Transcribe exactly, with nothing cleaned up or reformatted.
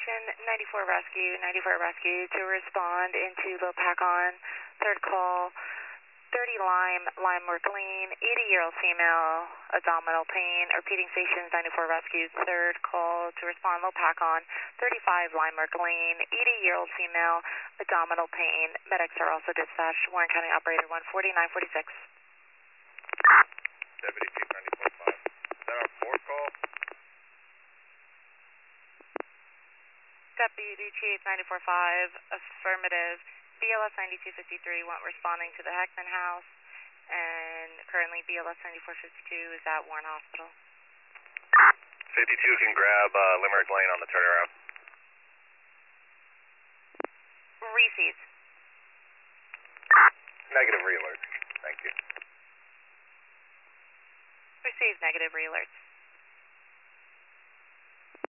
Station ninety-four Rescue, ninety-four Rescue to respond into Lopakon, third call, thirty Lime, Lime Work Lane, eighty-year-old female, abdominal pain. Repeating Station ninety-four Rescue, third call to respond Lopakon, thirty-five Lime Work Lane, eighty-year-old female, abdominal pain. Medics are also dispatched. Warren County Operator one forty-nine forty-six. Deputy Chief ninety-four five. Is that our fourth call? Deputy Chief ninety-four five, affirmative. B L S ninety-two fifty-three went responding to the Heckman House, and currently B L S ninety-four fifty-two is at Warren Hospital. fifty-two can grab uh, Limerick Lane on the turnaround. Receive. Negative re-alert. Thank you. Receive negative re-alerts.